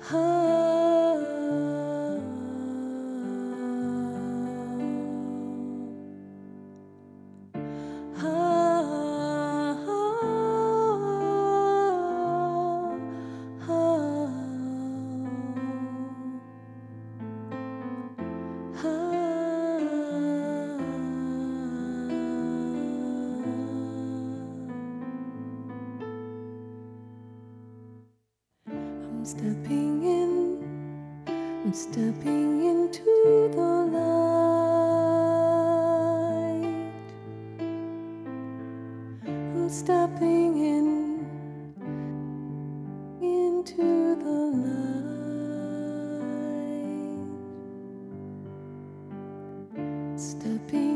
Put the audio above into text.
I'm stepping in, I'm stepping into the light. I'm stepping in into the light. Stepping